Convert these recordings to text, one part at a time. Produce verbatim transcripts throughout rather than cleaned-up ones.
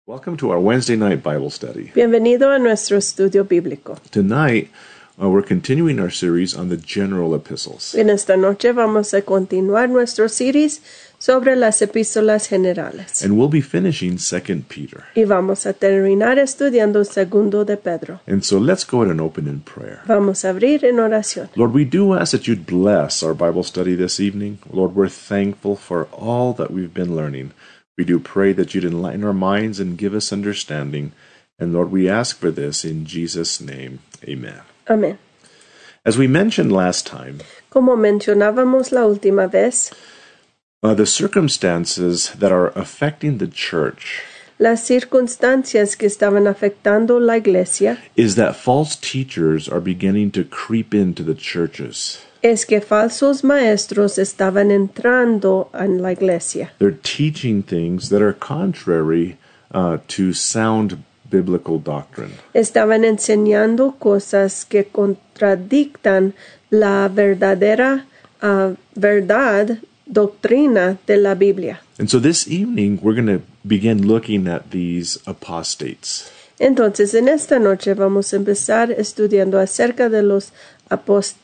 Welcome to our Wednesday night Bible study. Bienvenido a nuestro estudio bíblico. Tonight, uh, we're continuing our series on the general epistles. En esta noche vamos a continuar nuestro series sobre las epístolas generales. And we'll be finishing Second Peter. Y vamos a terminar estudiando Segundo de Pedro. And so let's go ahead and open in prayer. Vamos a abrir en oración. Lord, we do ask that you'd bless our Bible study this evening. Lord, we're thankful for all that we've been learning. We do pray that you'd enlighten our minds and give us understanding. And Lord, we ask for this in Jesus' name. Amen. Amén. As we mentioned last time, Como mencionábamos la última vez, uh, the circumstances that are affecting the church las circunstancias que estaban afectando la iglesia is that false teachers are beginning to creep into the churches. es que falsos maestros estaban entrando en la iglesia. They're teaching things that are contrary uh, to sound biblical doctrine. Estaban enseñando cosas que contradictan la verdadera uh, verdad, doctrina de la Biblia. And so this evening, we're going to begin looking at these apostates. Entonces, en esta noche vamos a empezar estudiando acerca de los apostates.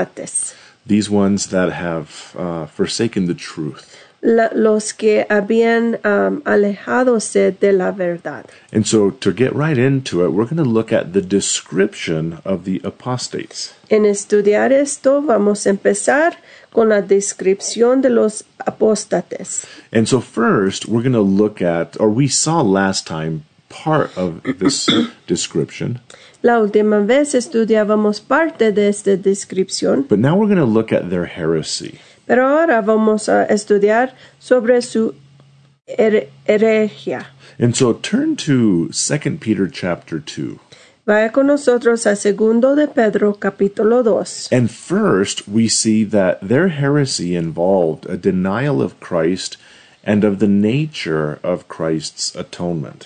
These ones that have uh, forsaken the truth. La, los que habían um, alejadose de la verdad. And so to get right into it, we're going to look at the description of the apostates. En estudiar esto, vamos a empezar con la descripción de los apóstates. And so first, we're going to look at, or we saw last time, part of this description. La última vez estudiábamos parte de esta descripción, But now we're going to look at their heresy. pero ahora vamos a estudiar sobre su her- herejía. And so turn to Second Peter chapter two. Vaya con nosotros a Segundo de Pedro, capítulo dos. And first, we see that their heresy involved a denial of Christ and of the nature of Christ's atonement.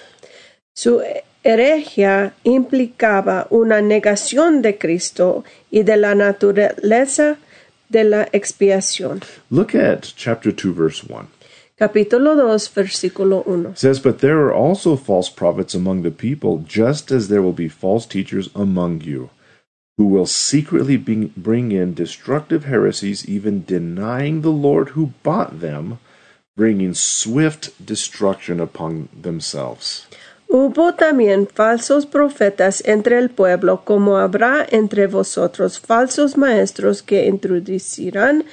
Su herejía implicaba una negación de Cristo y de la naturaleza de la expiación. Look at chapter two, verse one. Capítulo dos, versículo uno. It says, "But there are also false prophets among the people, just as there will be false teachers among you, who will secretly bring bring in destructive heresies, even denying the Lord who bought them, bringing swift destruction upon themselves." Hubo también falsos profetas entre el pueblo, como habrá entre vosotros falsos maestros que introducirán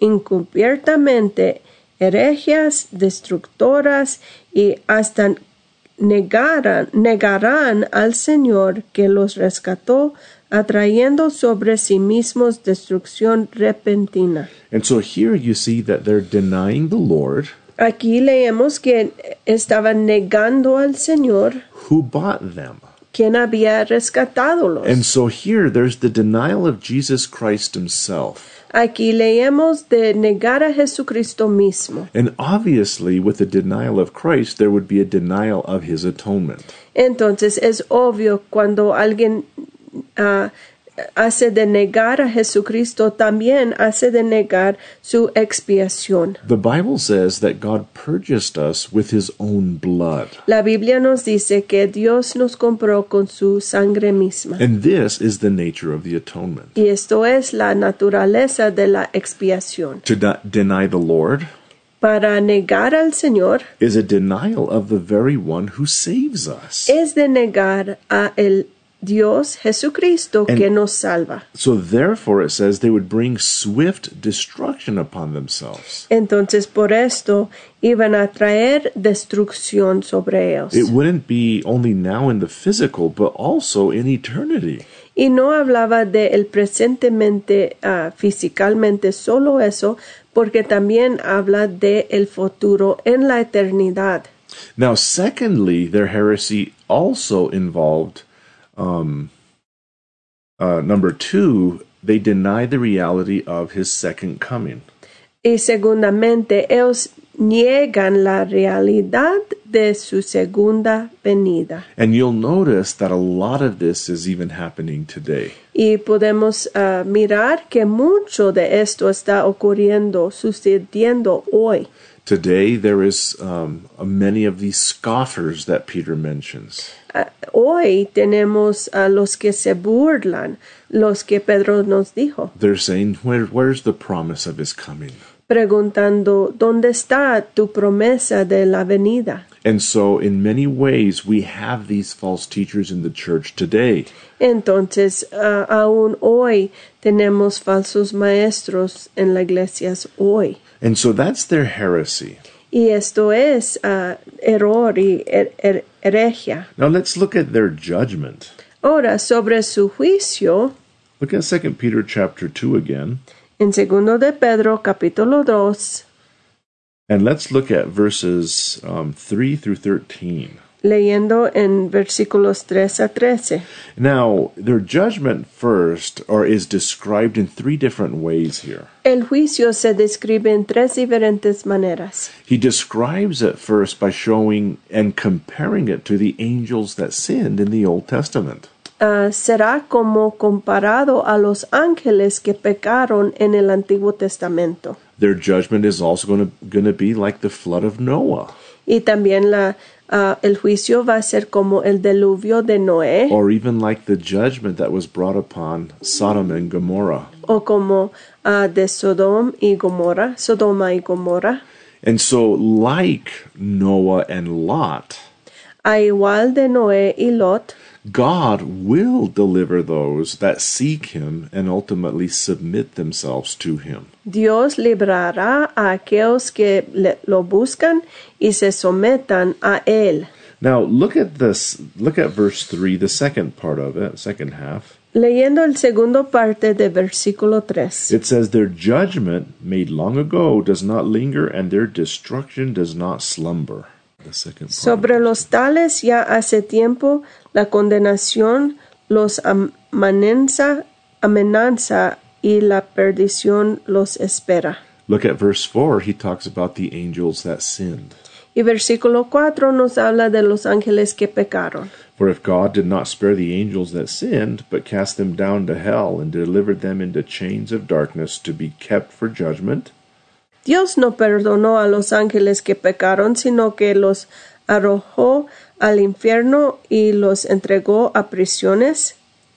encubiertamente herejías destructoras y hasta negarán, negarán al Señor que los rescató, atrayendo sobre sí mismos destrucción repentina. And so here you see that they're denying the Lord Aquí leemos que estaban negando al Señor, who bought them. quien había rescatadolos. And so here there's the denial of Jesus Christ himself. Aquí leemos de negar a Jesucristo mismo. And obviously, with the denial of Christ, there would be a denial of his atonement. Entonces es obvio cuando alguien uh, hace de negar a Jesucristo, también hace de negar su expiación. The Bible says that God purchased us with his own blood. La Biblia nos dice que Dios nos compró con su sangre misma. And this is the nature of the atonement. Y esto es la naturaleza de la expiación. To de- deny the Lord Para negar al Señor is a denial of the very one who saves us. es de negar a el Dios Jesucristo And- que nos salva. So therefore it says they would bring swift destruction upon themselves. Entonces por esto iban a traer destrucción sobre ellos. It wouldn't be only now in the physical, but also in eternity. Y no hablaba de el presentemente, uh, físicamente, solo eso, porque también habla de el futuro en la eternidad. Now, secondly, their heresy also involved, um, uh, number two, they deny the reality of his second coming. Y segundamente, ellos niegan la realidad de su segunda venida. And you'll notice that a lot of this is even happening today. Y podemos uh, mirar que mucho de esto está ocurriendo, sucediendo hoy. Today there is um, many of these scoffers that Peter mentions. Uh, hoy tenemos a los que se burlan, los que Pedro nos dijo, They're saying, Where, where's the promise of his coming? preguntando, ¿dónde está tu promesa de la venida? And so in many ways we have these false teachers in the church today. Entonces, uh, aún hoy tenemos falsos maestros en las iglesias hoy. And so that's their heresy. Y esto es uh, error y her her herejía. Now let's look at their judgment. Ahora, sobre su juicio, Look at Second Peter chapter two again. en segundo de Pedro, capítulo dos, And let's look at verses um, three through thirteen. leyendo en versículos tres a trece. Now, their judgment first or is described in three different ways here. El juicio se describe en tres diferentes maneras. He describes it first by showing and comparing it to the angels that sinned in the Old Testament. Uh, será como comparado a los ángeles que pecaron en el Antiguo Testamento. Their judgment is also going to be like the flood of Noah, Y también la, uh, el juicio va a ser como el diluvio de Noé, or even like the judgment that was brought upon Sodom and Gomorrah. o como uh, de Sodom y Gomorra, Sodoma y Gomorra. And so, like Noah and Lot, A igual de Noé y Lot, God will deliver those that seek him and ultimately submit themselves to him. Dios librará a aquellos que le, lo buscan y se sometan a él. Now, look at this. Look at verse three, the second part of it, second half. Leyendo el segundo parte de versículo tres. It says, Their judgment made long ago does not linger, and their destruction does not slumber. The second part. Sobre los tales ya hace tiempo la condenación los amenaza, amenaza y la perdición los espera. Look at verse four. He talks about the angels that sinned. Y versículo cuatro nos habla de los ángeles que pecaron. For if God did not spare the angels that sinned, but cast them down to hell and delivered them into chains of darkness to be kept for judgment, Dios no perdonó a los ángeles que pecaron, sino que los arrojó al infierno y los entregó a prisiones.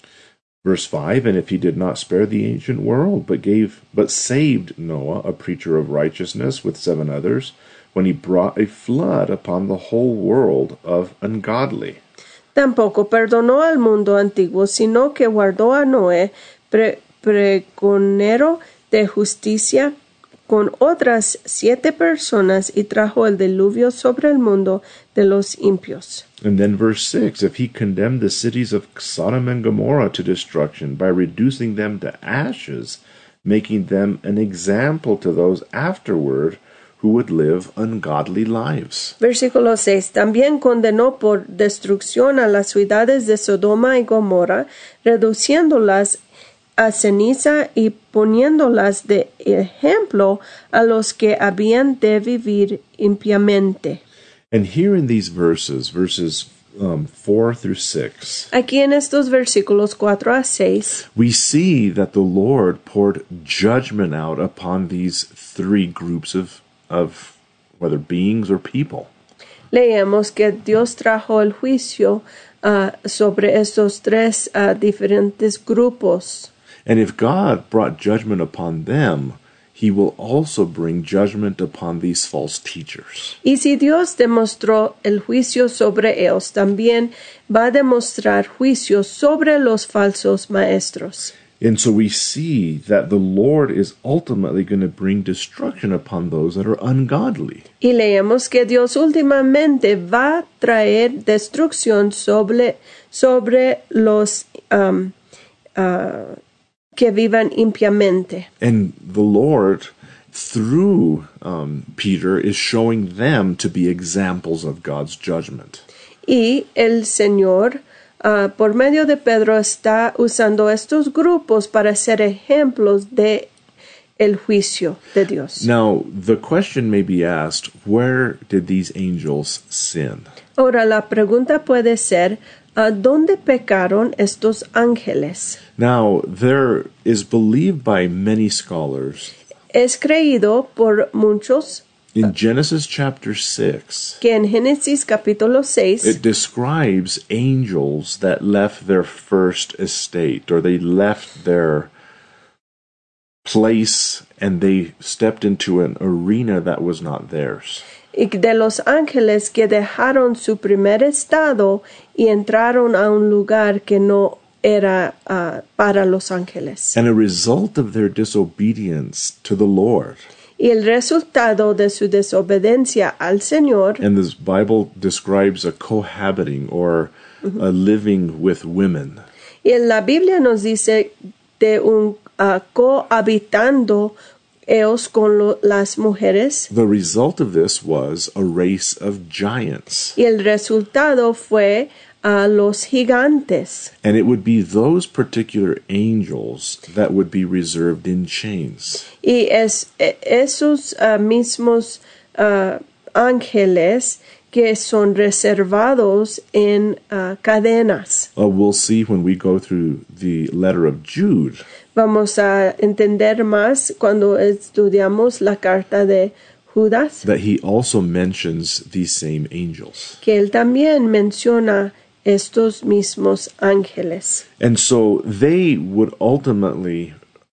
Verse five, and if he did not spare the ancient world, but gave but saved Noah, a preacher of righteousness, with seven others, when he brought a flood upon the whole world of ungodly. Tampoco perdonó al mundo antiguo, sino que guardó a Noé, pre pregonero de justicia, con otras siete personas, y trajo el diluvio sobre el mundo de los impios. And then verse six, if he condemned the cities of Sodom and Gomorrah to destruction by reducing them to ashes, making them an example to those afterward who would live ungodly lives. Versículo seis. También condenó por destrucción a las ciudades de Sodoma y Gomorra, reduciéndolas a ceniza y poniéndolas de ejemplo a los que habían de vivir impiamente. And here in these verses, verses um, four through six, Aquí en estos versículos cuatro a seis, we see that the Lord poured judgment out upon these three groups of, of whether beings or people. leemos que Dios trajo el juicio uh, sobre estos tres uh, diferentes grupos. And if God brought judgment upon them, he will also bring judgment upon these false teachers. Y si Dios demostró el juicio sobre ellos, también va a demostrar juicio sobre los falsos maestros. And so we see that the Lord is ultimately going to bring destruction upon those that are ungodly. Y leemos que Dios últimamente va a traer destrucción sobre, sobre los um, uh, que vivan impiamente. And the Lord, through um, Peter, is showing them to be examples of God's judgment. Y el Señor, uh, por medio de Pedro, está usando estos grupos para ser ejemplos de el juicio de Dios. Now, the question may be asked, where did these angels sin? Ahora, la pregunta puede ser, ¿a dónde pecaron estos ángeles? Now, there is believed by many scholars Es creído por muchos In Genesis chapter six, que en Génesis capítulo seis it describes angels that left their first estate, or they left their place and they stepped into an arena that was not theirs. y de los ángeles que dejaron su primer estado y entraron a un lugar que no era uh, para los ángeles. And a result of their disobedience to the Lord. Y el resultado de su desobediencia al Señor, And this Bible describes a cohabiting or a living with women. y en la Biblia nos dice de un uh, cohabitando ellos con lo, las mujeres, The result of this was a race of giants. y el resultado fue a los gigantes. And it would be those particular angels that would be reserved in chains. Y es e- esos uh, mismos uh, ángeles que son reservados en uh, cadenas. Uh, we'll see when we go through the letter of Jude Vamos a entender más cuando estudiamos la carta de Judas, that he also mentions these same angels. que él también menciona estos mismos ángeles. And so they would ultimately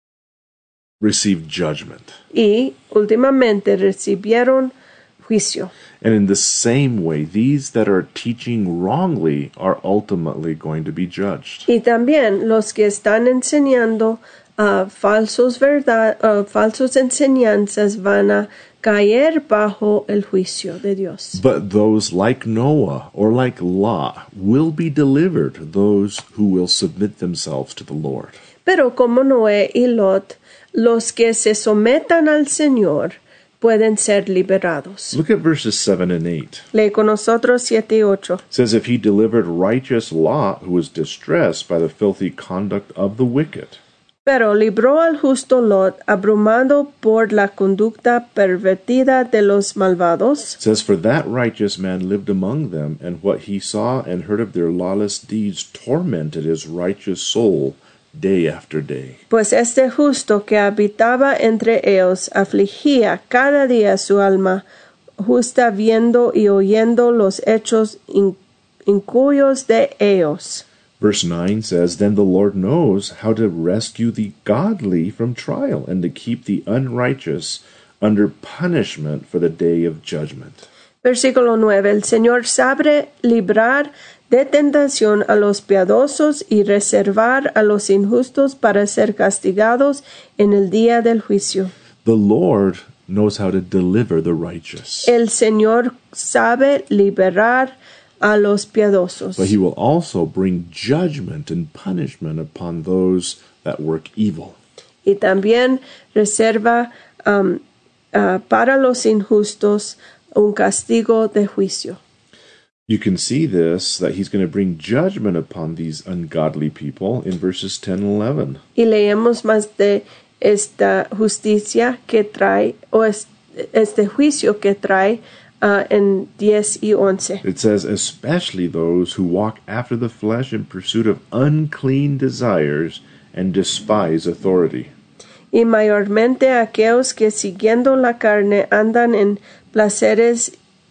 receive judgment. Y últimamente recibieron juicio. And in the same way, these that are teaching wrongly are ultimately going to be judged. Y también los que están enseñando uh, falsos verdad, uh, falsos enseñanzas van a caer bajo el juicio de Dios. But those like Noah or like Lot will be delivered, those who will submit themselves to the Lord. Pero como Noé y Lot, los que se sometan al Señor pueden ser liberados. Look at verses seven and eight. Lee con nosotros siete y ocho. It says, If he delivered righteous Lot, who was distressed by the filthy conduct of the wicked. Pero libró al justo Lot, abrumado por la conducta pervertida de los malvados. It says, For that righteous man lived among them, and what he saw and heard of their lawless deeds tormented his righteous soul day after day. Pues este justo que habitaba entre ellos afligía cada día su alma justa viendo y oyendo los hechos in- injurios de ellos. Verse nine says, Then the Lord knows how to rescue the godly from trial, and to keep the unrighteous under punishment for the day of judgment. Versículo nueve. El Señor sabe librar de tentación a los piadosos y reservar a los injustos para ser castigados en el día del juicio. The Lord knows how to deliver the righteous, El Señor sabe liberar a los piadosos, but he will also bring judgment and punishment upon those that work evil. y también reserva um, uh, para los injustos un castigo de juicio. You can see this, that he's going to bring judgment upon these ungodly people in verses ten and eleven. Y leemos más de esta justicia que trae, o es- este juicio que trae uh, en diez y once. It says, especially those who walk after the flesh in pursuit of unclean desires and despise authority. Y mayormente aquellos que siguiendo la carne andan en placeres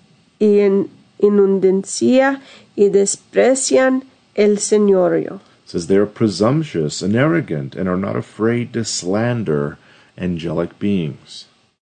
y en inundancia y desprecian el señorío. It says they are presumptuous and arrogant and are not afraid to slander angelic beings.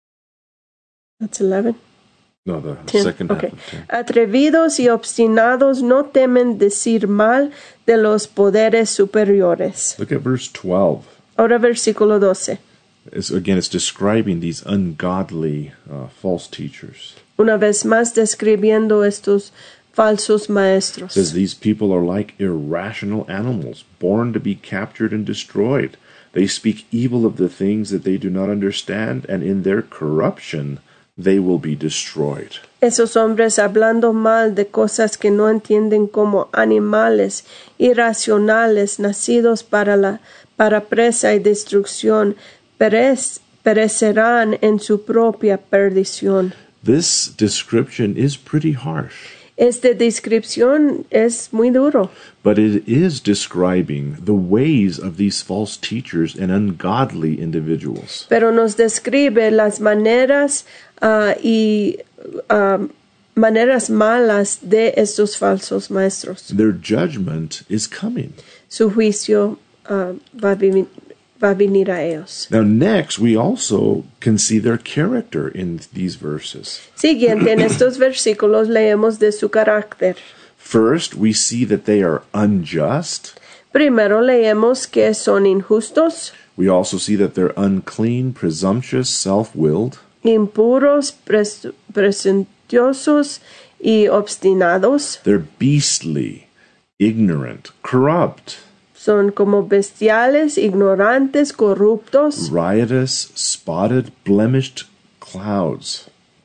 That's eleven. No, the Ten. second Okay. half of ten. Atrevidos y obstinados no temen decir mal de los poderes superiores. Look at verse twelve. Ahora versículo doce. It's, again, it's describing these ungodly uh, false teachers. Una vez más describiendo estos falsos maestros. It says these people are like irrational animals, born to be captured and destroyed. They speak evil of the things that they do not understand, and in their corruption they will be destroyed. Esos hombres hablando mal de cosas que no entienden como animales irracionales nacidos para la para presa y destrucción perec- perecerán en su propia perdición. This description is pretty harsh, Esta descripción es muy duro, but it is describing the ways of these false teachers and ungodly individuals. pero nos describe las maneras uh, y uh, maneras malas de estos falsos maestros. Their judgment is coming. Su juicio uh, va, a vi- va a venir a ellos. Now, next, we also can see their character in these verses. Siguiente, en estos versículos leemos de su carácter. First, we see that they are unjust. Primero leemos que son injustos, We also see that they're unclean, presumptuous, self-willed. impuros, pres- presunciosos y obstinados. They're beastly, ignorant, corrupt, Son como bestiales, ignorantes, corruptos, riotous, spotted, blemished clouds.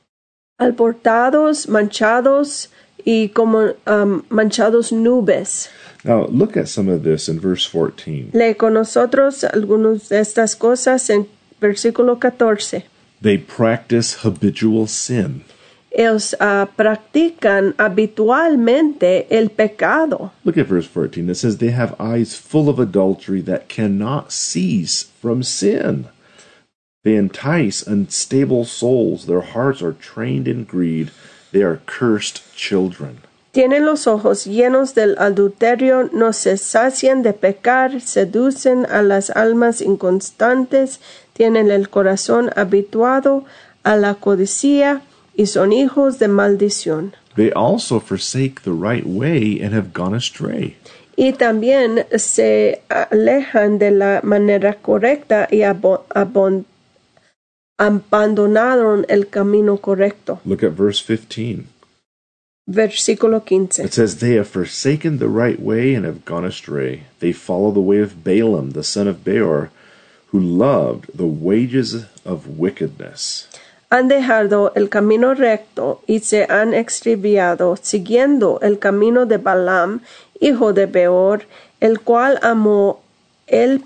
albortados, manchados y como um, manchados nubes. Now, look at some of this in verse fourteen. Lee con nosotros algunas de estas cosas en versículo catorce. They practice habitual sin. Ellos uh, practican habitualmente el pecado. Look at verse fourteen. It says they have eyes full of adultery that cannot cease from sin. They entice unstable souls. Their hearts are trained in greed. They are cursed children. Tienen los ojos llenos del adulterio, no se sacian de pecar, seducen a las almas inconstantes, tienen el corazón habituado a la codicia y son hijos de maldición. They also forsake the right way and have gone astray. Y también se alejan de la manera correcta y abo- abon- abandonaron el camino correcto. Look at verse fifteen. Versículo quince. It says, they have forsaken the right way and have gone astray. They follow the way of Balaam, the son of Beor, who loved the wages of wickedness. Han dejado el camino recto y se han extraviado, siguiendo el camino de Balaam, hijo de Beor, el cual amó el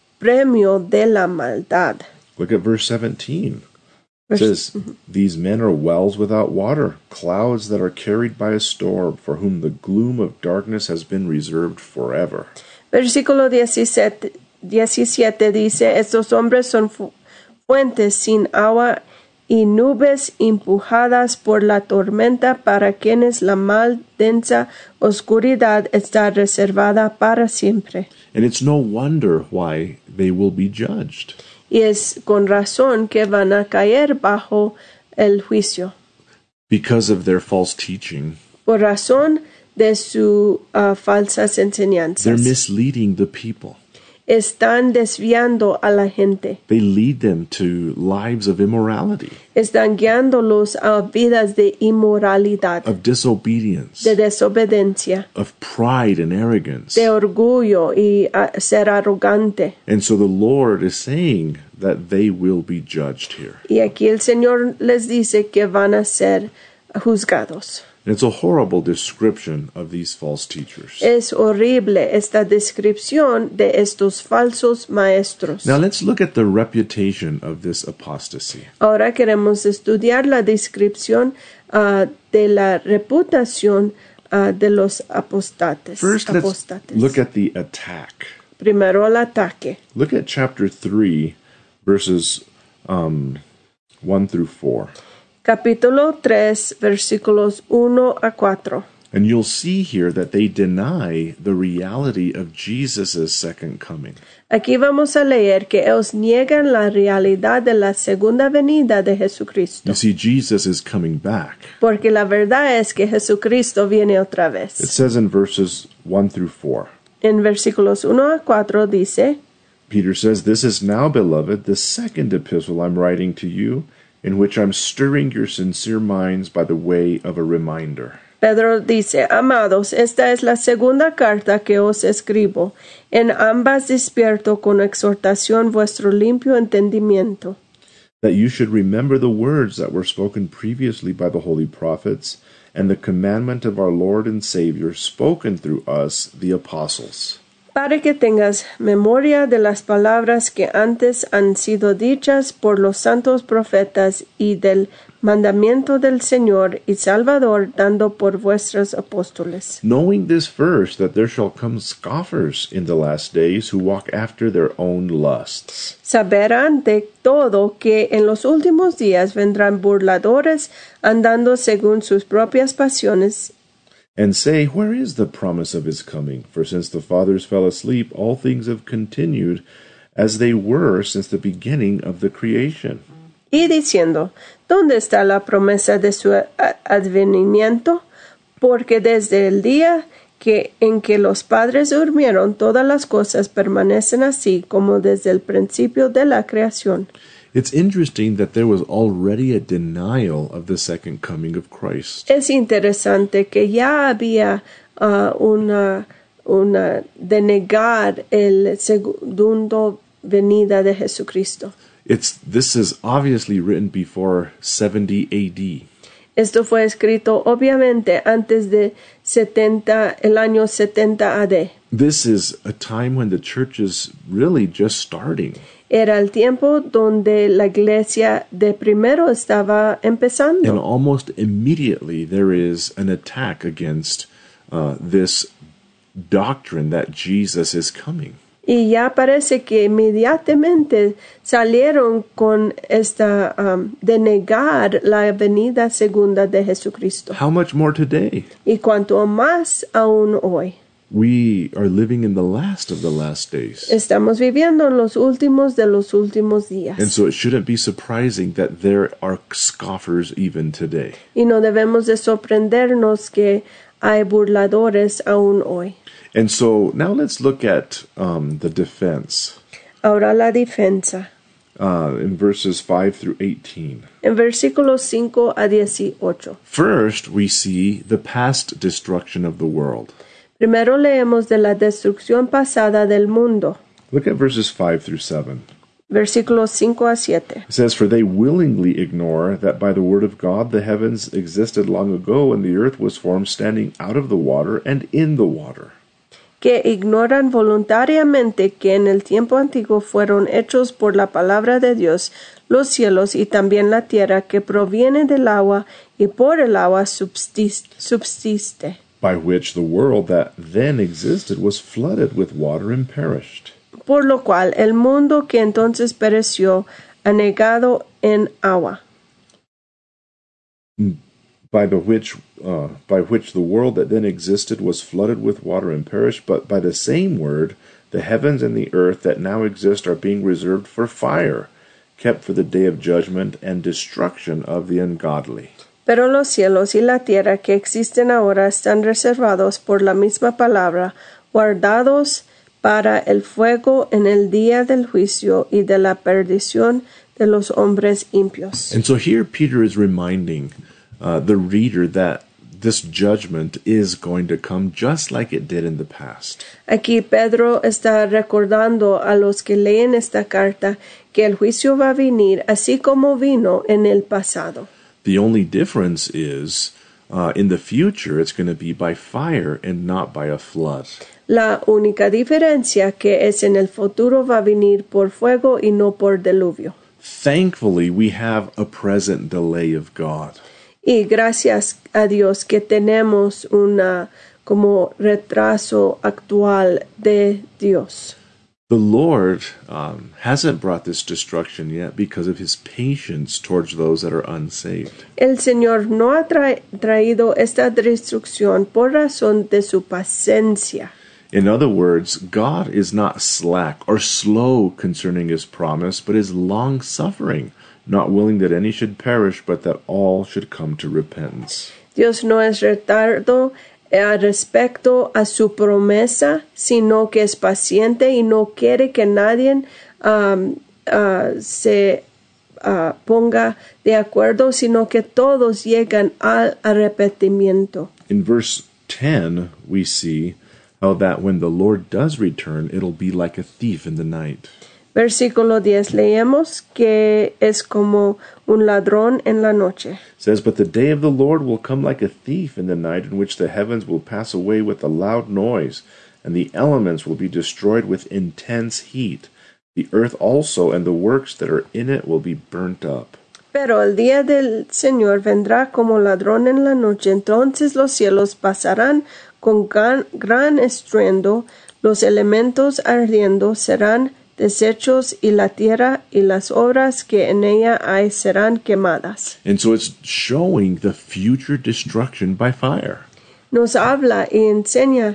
premio de la maldad. Look at verse seventeen. It says, these men are wells without water, clouds that are carried by a storm, for whom the gloom of darkness has been reserved forever. Versículo diecisiete, diecisiete dice, estos hombres son fu- fuentes sin agua y nubes empujadas por la tormenta, para quienes la mal densa oscuridad está reservada para siempre. And it's no wonder why they will be judged. Y es con razón que van a caer bajo el juicio, Because of their false teaching, por razón de sus uh, falsas they're enseñanzas. misleading the people. Están desviando a la gente, They lead them to lives of immorality, están guiándolos a vidas de inmoralidad, of disobedience, de desobediencia, of pride and arrogance. de orgullo y uh, ser arrogante. And so the Lord is saying that they will be judged here. Y aquí el Señor les dice que van a ser juzgados. And it's a horrible description of these false teachers. Es horrible esta descripción de estos falsos maestros. Now let's look at the reputation of this apostasy. Ahora queremos estudiar la descripción uh, de la reputación uh, de los apostates. First, let's apostates. look at the attack. Primero el ataque. Look at chapter three, verses um, one through four. Capítulo tres, versículos uno a cuatro. And you'll see here that they deny the reality of Jesus' second coming. Aquí vamos a leer que ellos niegan la realidad de la segunda venida de Jesucristo. You see, Jesus is coming back. Porque la verdad es que Jesucristo viene otra It vez. says in verses one through four. En versículos uno a cuatro dice, Peter says, "This is now, beloved, the second epistle I'm writing to you, in which I'm stirring your sincere minds by the way of a reminder." Pedro dice, amados, esta es la segunda carta que os escribo. En ambas despierto con exhortación vuestro limpio entendimiento, That you should remember the words that were spoken previously by the holy prophets, and the commandment of our Lord and Savior spoken through us, the apostles. para que tengas memoria de las palabras que antes han sido dichas por los santos profetas y del mandamiento del Señor y Salvador, dando por vuestros apóstoles. Knowing this first, that there shall come scoffers in the last days, who walk after their own lusts. Saberán de todo que en los últimos días vendrán burladores, andando según sus propias pasiones, And say, where is the promise of his coming? For since the fathers fell asleep, all things have continued as they were since the beginning of the creation. y diciendo, ¿dónde está la promesa de su advenimiento? Porque desde el día que en que los padres durmieron, todas las cosas permanecen así como desde el principio de la creación. It's interesting that there was already a denial of the second coming of Christ. Es interesante que ya había uh, una, una de negar el segundo venida de Jesucristo. It's this is obviously written before seventy A D. Esto fue escrito obviamente antes de setenta, el año setenta A D. This is a time when the church is really just starting. Era el tiempo donde la iglesia de primero estaba empezando. And almost immediately there is an attack against uh, this doctrine that Jesus is coming. Y ya parece que inmediatamente salieron con esta um, de negar la venida segunda de Jesucristo. How much more today? Y cuanto más aún hoy. We are living in the last of the last days. Estamos viviendo en los últimos de los últimos días. And so it shouldn't be surprising that there are scoffers even today. Y no debemos de sorprendernos que hay burladores aún hoy. And so now let's look at um, the defense Ahora la defensa. uh, in verses five through eighteen. En versículos cinco a dieciocho. First, we see the past destruction of the world. Primero leemos de la destrucción pasada del mundo. Look at verses five through seven. Versículos cinco a siete. It says, For they willingly ignore that by the word of God the heavens existed long ago, and the earth was formed standing out of the water and in the water. Que ignoran voluntariamente que en el tiempo antiguo fueron hechos por la palabra de Dios los cielos y también la tierra que proviene del agua y por el agua subsiste. By which the world that then existed was flooded with water and perished. Por lo cual el mundo que entonces pereció anegado en agua. By the which, uh, by which the world that then existed was flooded with water and perished, but by the same word, the heavens and the earth that now exist are being reserved for fire, kept for the day of judgment and destruction of the ungodly. Pero los cielos y la tierra que existen ahora están reservados por la misma palabra, guardados para el fuego en el día del juicio y de la perdición de los hombres impios. And so here Peter is reminding uh, the reader that this judgment is going to come just like it did in the past. Aquí Pedro está recordando a los que leen esta carta que el juicio va a venir así como vino en el pasado. The only difference is uh, in the future it's going to be by fire and not by a flood. La única diferencia que es en el futuro va a venir por fuego y no por diluvio. Thankfully, we have a present delay of God. Y gracias a Dios que tenemos una como retraso actual de Dios. The Lord um, hasn't brought this destruction yet because of his patience towards those that are unsaved. El Señor no ha tra- traído esta destrucción por razón de su paciencia. In other words, God is not slack or slow concerning his promise, but is long-suffering, not willing that any should perish, but that all should come to repentance. Dios no es retardo eh, respecto a su promesa, sino que es paciente y no quiere que nadie um, uh, se uh, ponga de acuerdo, sino que todos llegan al arrepentimiento. In verse ten, we see how that when the Lord does return, it'll be like a thief in the night. Versículo diez leemos que es como un ladrón en la noche. It says, But the day of the Lord will come like a thief in the night, in which the heavens will pass away with a loud noise, and the elements will be destroyed with intense heat. The earth also and the works that are in it will be burnt up. Pero el día del Señor vendrá como ladrón en la noche, entonces los cielos pasarán con gran, gran estruendo, los elementos ardiendo serán deshechos y la tierra y las obras que en ella hay serán quemadas. And so it's showing the future destruction by fire. Nos habla y enseña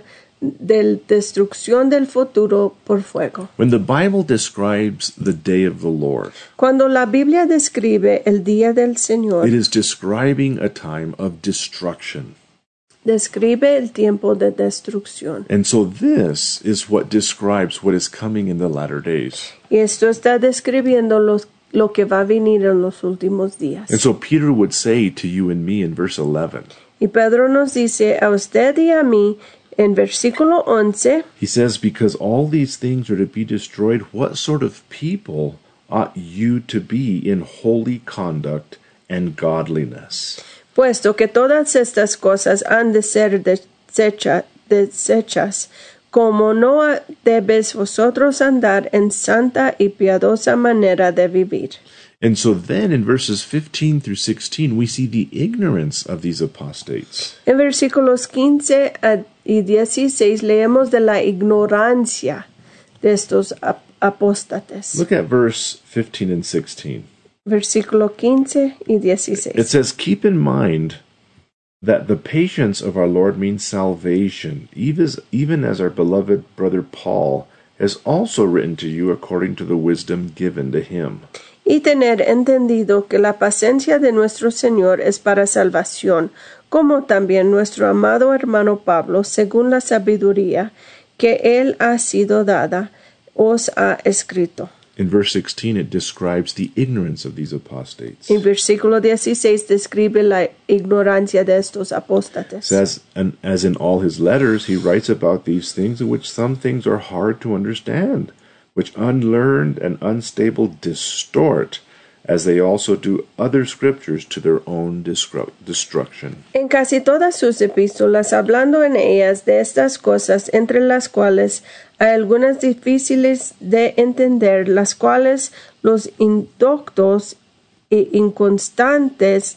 de destrucción del futuro por fuego. When the Bible describes the day of the Lord, Cuando la Biblia describe el día del Señor, it is describing a time of destruction. describe el tiempo de destrucción. And so this is what describes what is coming in the latter days. Y esto está describiendo los, lo que va a venir en los últimos días. And so Peter would say to you and me in verse eleven, Y Pedro nos dice a usted y a mí en versículo once, he says, because all these things are to be destroyed, what sort of people ought you to be in holy conduct and godliness? puesto que todas estas cosas han de ser desecha, desechas, como no debes vosotros andar en santa y piadosa manera de vivir. And so then in verses fifteen through sixteen, we see the ignorance of these apostates. En versículos quince y dieciséis leemos de la ignorancia de estos ap- apóstates. Look at verse fifteen and sixteen. Versículo quince y dieciséis. It says, keep in mind that the patience of our Lord means salvation, even as, even as our beloved brother Paul has also written to you according to the wisdom given to him. Y tener entendido que la paciencia de nuestro Señor es para salvación, como también nuestro amado hermano Pablo, según la sabiduría que él ha sido dada, os ha escrito. In verse sixteen, it describes the ignorance of these apostates. En versículo dieciséis describe la ignorancia de estos apóstates. It says, and as in all his letters, he writes about these things in which some things are hard to understand, which unlearned and unstable distort, as they also do other scriptures to their own destru- destruction. En casi todas sus epístolas, hablando en ellas de estas cosas, entre las cuales hay algunas difíciles de entender, las cuales los indoctos e inconstantes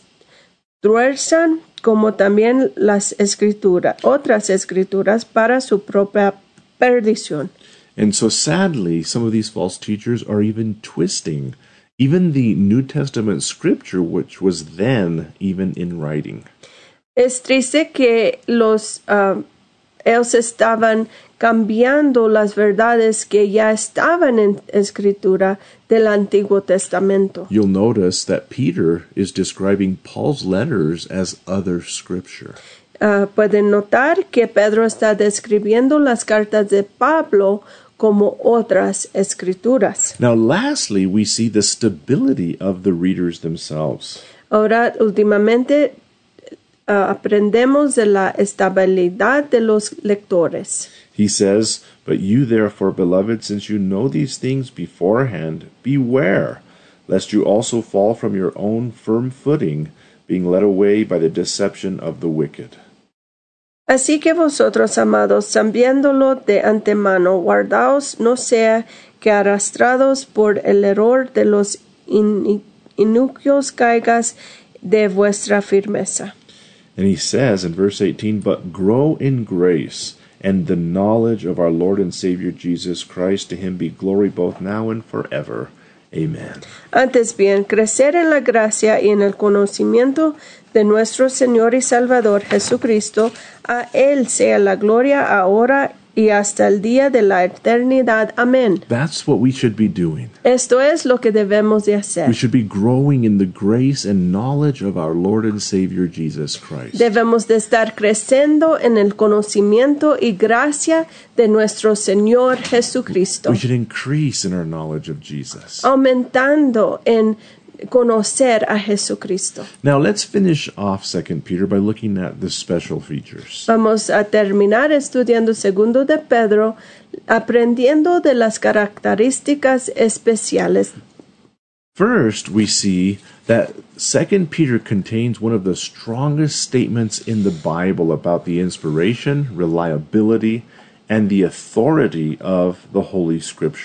tuerzan, como también las escrituras, otras escrituras para su propia perdición. And so sadly, some of these false teachers are even twisting even the New Testament scripture, which was then even in writing. Es triste que los uh, ellos estaban cambiando las verdades que ya estaban en escritura del Antiguo Testamento. You'll notice that Peter is describing Paul's letters as other scripture. Uh, pueden notar que Pedro está describiendo las cartas de Pablo como otras escrituras. Now, lastly, we see the stability of the readers themselves. Ahora, últimamente, uh, aprendemos de la estabilidad de los lectores. He says, but you therefore, beloved, since you know these things beforehand, beware, lest you also fall from your own firm footing, being led away by the deception of the wicked. Así que vosotros, amados, sabiéndolo de antemano, guardaos no sea que arrastrados por el error de los in- inicuos caigas de vuestra firmeza. And he says in verse eighteen, but grow in grace and the knowledge of our Lord and Savior Jesus Christ. To him be glory both now and forever. Amen. Antes bien, crecer en la gracia y en el conocimiento de nuestro Señor y Salvador Jesucristo, a Él sea la gloria ahora y hasta el día de la eternidad. Amén. That's what we should be doing. Esto es lo que debemos de hacer. We should be growing in the grace and knowledge of our Lord and Savior Jesus Christ. Debemos de estar creciendo en el conocimiento y gracia de nuestro Señor Jesucristo, We should increase in our knowledge of Jesus. aumentando en conocer a Jesucristo. Now let's finish off Second Peter by looking at the special features. Vamos a terminar estudiando segundo de Pedro, aprendiendo de las características especiales. First, we see that Second Peter contains one of the strongest statements in the Bible about the inspiration, reliability, and the authority of the Holy Scripture.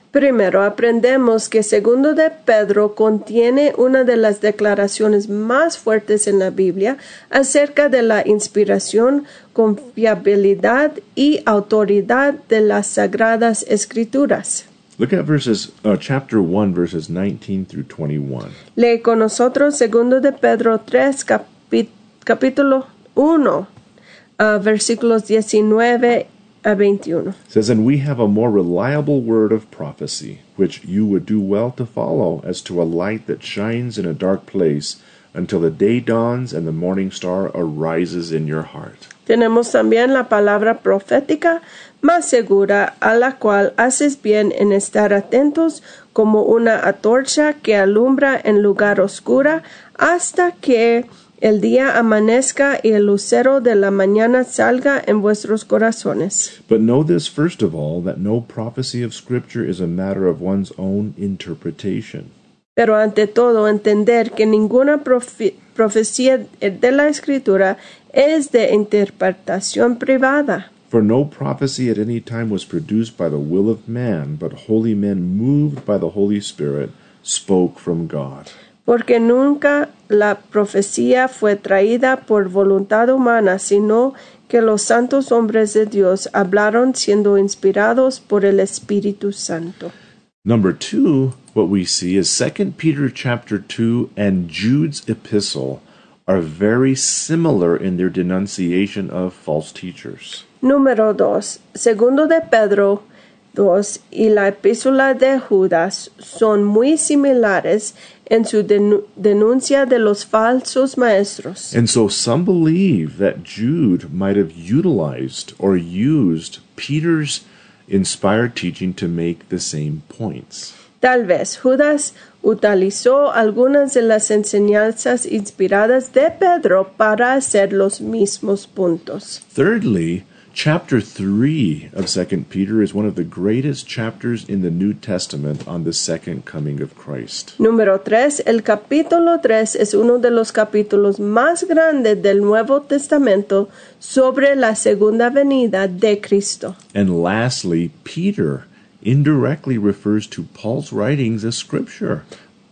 Primero, aprendemos que segundo de Pedro contiene una de las declaraciones más fuertes en la Biblia acerca de la inspiración, confiabilidad y autoridad de las Sagradas Escrituras. Look at verses, uh, chapter one, verses nineteen through twenty-one. Lee con nosotros segundo de Pedro tres, capi- capítulo uno, uh, versículos diecinueve a veintiuno. It says, "And we have a more reliable word of prophecy, which you would do well to follow, as to a light that shines in a dark place, until the day dawns and the morning star arises in your heart." Tenemos también la palabra profética más segura, a la cual haces bien en estar atentos como una antorcha que alumbra en lugar oscura hasta que el día amanezca y el lucero de la mañana salga en vuestros corazones. But know this first of all, that no prophecy of Scripture is a matter of one's own interpretation. Pero ante todo, entender que ninguna profe- profecía de la Escritura es de interpretación privada. For no prophecy at any time was produced by the will of man, but holy men moved by the Holy Spirit spoke from God. Porque nunca la profecía fue traída por voluntad humana, sino que los santos hombres de Dios hablaron siendo inspirados por el Espíritu Santo. Number two, what we see is Second Peter chapter two and Jude's epistle are very similar in their denunciation of false teachers. Número dos. Segundo de Pedro dos y la epístola de Judas son muy similares en su denu- denuncia de los falsos maestros. And so some believe that Jude might have utilized or used Peter's inspired teaching to make the same points. Tal vez Judas utilizó algunas de las enseñanzas inspiradas de Pedro para hacer los mismos puntos. Thirdly, chapter three of Second Peter is one of the greatest chapters in the New Testament on the second coming of Christ. Número tres. El capítulo tres es uno de los capítulos más grandes del Nuevo Testamento sobre la segunda venida de Cristo. And lastly, Peter indirectly refers to Paul's writings as Scripture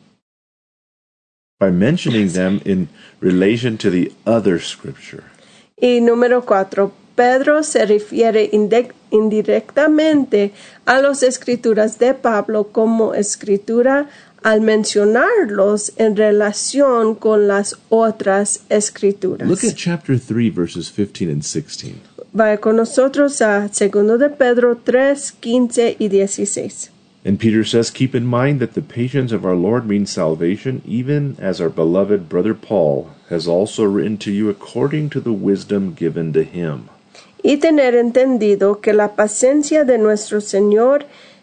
by mentioning them in relation to the other Scripture. Y número cuatro. Pedro se refiere inde- indirectamente a las escrituras de Pablo como escritura al mencionarlos en relación con las otras escrituras. Look at chapter three, verses fifteen and sixteen. Vaya con nosotros a segundo de Pedro tres, quince y dieciséis. And Peter says, "Keep in mind that the patience of our Lord means salvation, even as our beloved brother Paul has also written to you according to the wisdom given to him." Y tener entendido que la paciencia de nuestro Señor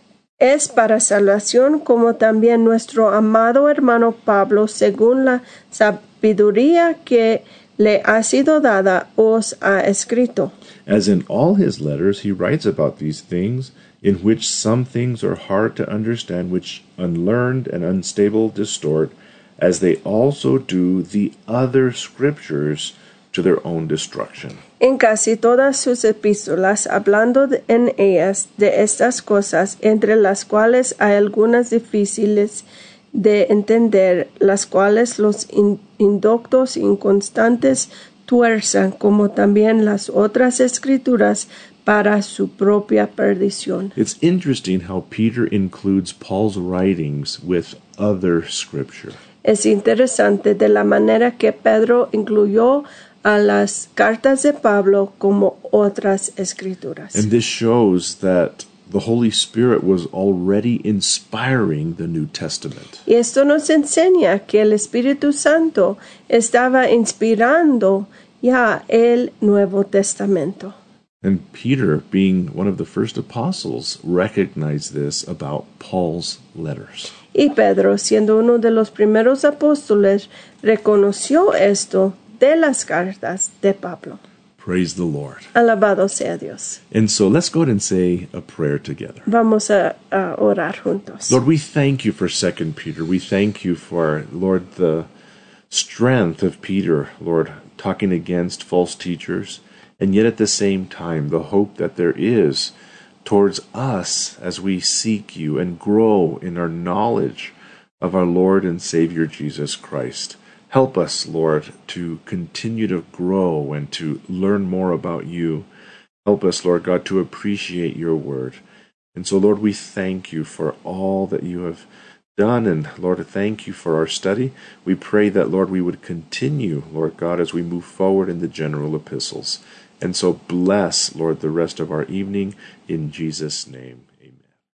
es para salvación, como también nuestro amado hermano Pablo, según la sabiduría que le ha sido dada, os ha escrito. As in all his letters, he writes about these things, in which some things are hard to understand, which unlearned and unstable distort, as they also do the other scriptures to their own destruction. En casi todas sus epístolas, hablando de- en ellas de estas cosas, entre las cuales hay algunas difíciles de entender, las cuales los in- indoctos inconstantes tuerzan, como también las otras escrituras, para su propia perdición. It's interesting how Peter includes Paul's writings with other scripture. Es interesante de la manera que Pedro incluyó a las cartas de Pablo como otras escrituras. And this shows that the Holy Spirit was already inspiring the New Testament. Y esto nos enseña que el Espíritu Santo estaba inspirando ya el Nuevo Testamento. And Peter, being one of the first apostles, recognized this about Paul's letters. Y Pedro, siendo uno de los primeros apóstoles, reconoció esto de las cartas de Pablo. Praise the Lord. Alabado sea Dios. And so let's go ahead and say a prayer together. Vamos a, a orar juntos. Lord, we thank you for Second Peter. We thank you for, Lord, the strength of Peter, Lord, talking against false teachers, and yet at the same time, the hope that there is towards us as we seek you and grow in our knowledge of our Lord and Savior Jesus Christ. Help us, Lord, to continue to grow and to learn more about you. Help us, Lord God, to appreciate your word. And so, Lord, we thank you for all that you have done. And Lord, thank you for our study. We pray that, Lord, we would continue, Lord God, as we move forward in the general epistles. And so bless, Lord, the rest of our evening in Jesus' name.